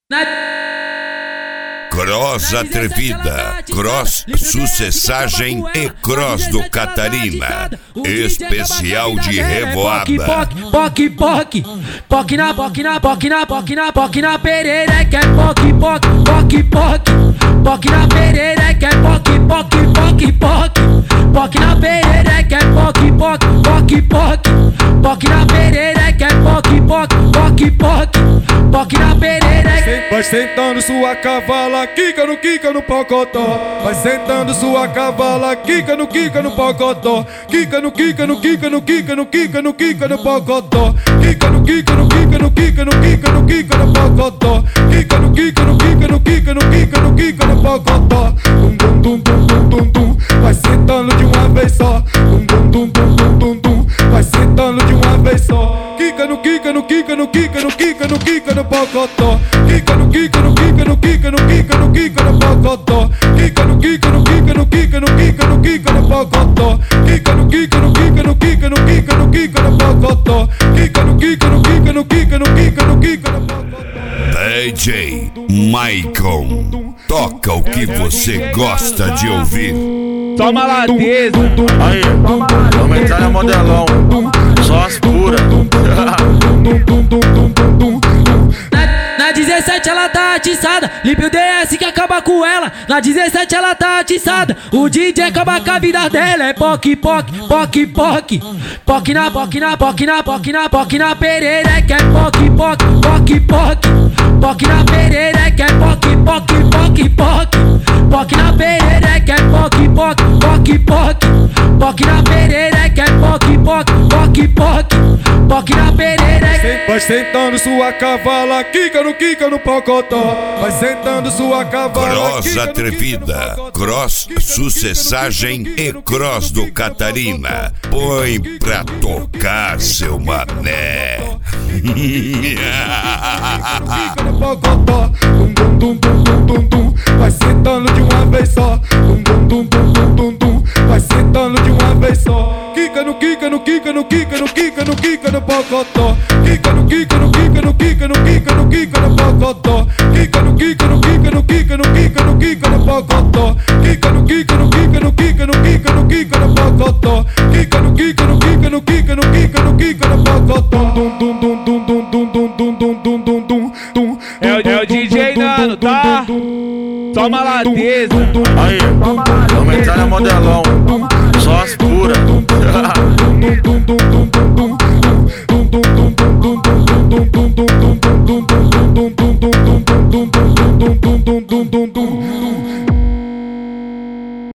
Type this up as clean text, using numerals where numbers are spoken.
Cross atrevida, cross sucessagem e cross do Catarina, especial de revoada. Poc na perereca, poc na perereca, poc na perereca, poc na perereca, poc na perereca. Vai sentando sua cavala, quica no pocotó. Vai sentando sua cavala, quica no pocotó. Quica no pocotó. Quica no pocotó. Quica no pocotó. Dum dum dum dum dum dum dum. Vai sentando de uma vez só. Dum dum dum dum dum dum dum. Vai sentando de uma vez só. Quica no pocotó. Quica no pocotó. Quica no pocotó. Quica no pocotó. DJ Maicon, toca o que você gosta de ouvir. Toma lateza. Aí, vamos entrar na modelão. Só as puras. Na 17 ela tá atiçada, limpa o DS que acaba com ela. Na 17 ela tá atiçada, o DJ acaba com a vida dela. É poc na perereca, é poc na perereca, é poc na perereca, é poc na perereca, é poc na perereca. Vai sentando sua cavala, quica no pocotó. Vai sentando sua cavala. Cross atrevida, cross sucessagem e cross do Catarina. Põe pra tocar, seu mané. Quica no pocotó. Dum dum dum dum dum dum. Vai sentando de uma vez só. Dum dum dum dum dum dum. Vai sentando de uma vez só. Quica no pocotó. Quica no pocotó. Quica no pocotó. Quica no pocotó. Quica no pocotó. Dum dum dum dum dum dum dum dum dum dum dum dum. É o DJ Nano, tá? Toma lateza. Aí, vamos entrar na modelão. Só as puras.